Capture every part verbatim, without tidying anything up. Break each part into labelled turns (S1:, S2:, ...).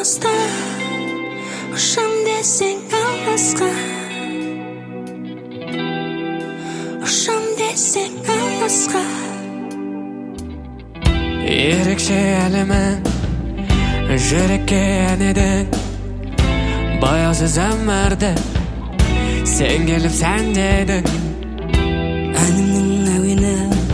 S1: алыста, ұшам десең алысқа, ұшам десең алысқа.
S2: Ерекше әлемің жүрекке әнедің, баяусыз өмірді сен келіп сәндедің.
S1: Әнімнің әуені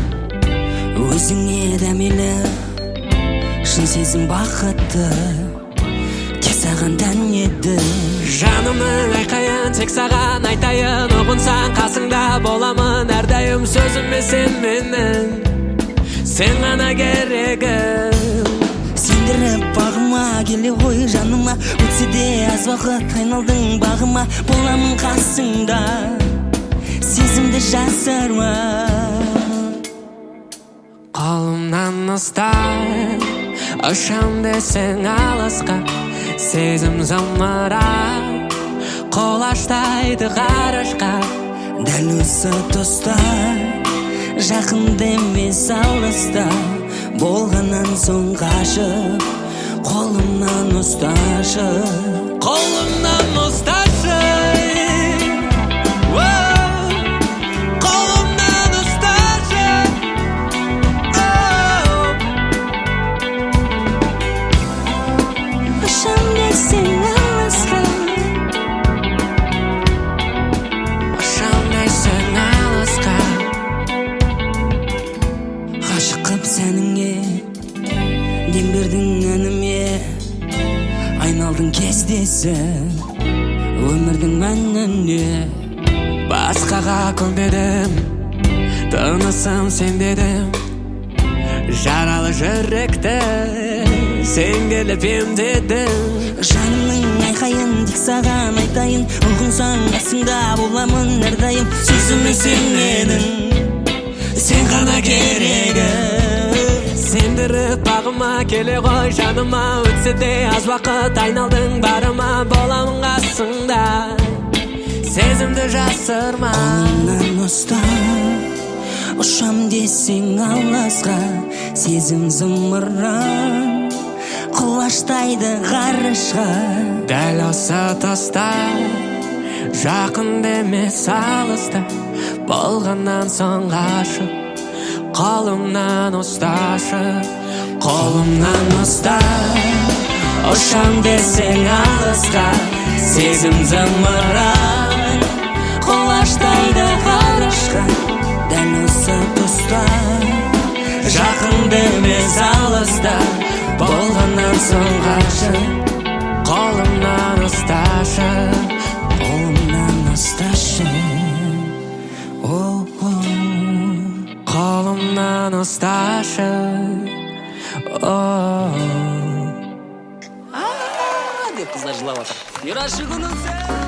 S1: өзіңе дәмелі, шын сезім бақытты тек саған тән еді.
S2: Жанымның айқайын тек саған айтайын, ұғынсаң қасыңда боламын әрдайым. Сөзіме сен менің, сен ғана керегім.
S1: Сендіріп бағыма келе ғой жаныма, өтсе де аз уақыт айналдың бағыма. Боламын қасыңда, сезімді жасырма.
S2: Қолымнан ұстай, ұшам десең алысқа, сезім зымыра қолаштайды ғарышқа.
S1: Дәл осы тұста, жақында емес алыста, болғаннан соң қашып, қолымнан ұсташы,
S2: қолымнан ұсташы.
S1: Дем бердің әніме, айналдың кездесі өмірдің мәніне.
S2: Басқаға көнбедім, тынысым сен дедім. Жаралы жүректі сен келіп емдедің.
S1: Жанымның айқайын тек саған айтайын, ұғынсаң қасыңда боламын әрдайым. Сөзіме сенедің, сен ғана керегім.
S2: Сендіріп бағыма келе ғой жаныма, өтсе де аз уақыт айналдың барыма. Боламын қасыңда, сезімді жасырма.
S1: Қолымнан ұста, ұшам десең алысқа, сезім зымыран құлаштайды ғарышқа.
S2: Дәл осы тұста, жақын емес алыста, болғаннан соң ғашық, қолымнан ұсташы, қолымнан ұста. Ұшам десең алысқа, сезім зымыран қолаштайды ғарышқа. Дәл осы тұста, жақын емес алыста, болғаннан соң ғашық, қолымнан ұсташы, қолымнан ұсташы. Қолымнан ұсташы.
S1: Деп қыздар жылап жатыр. Юрашығының сен.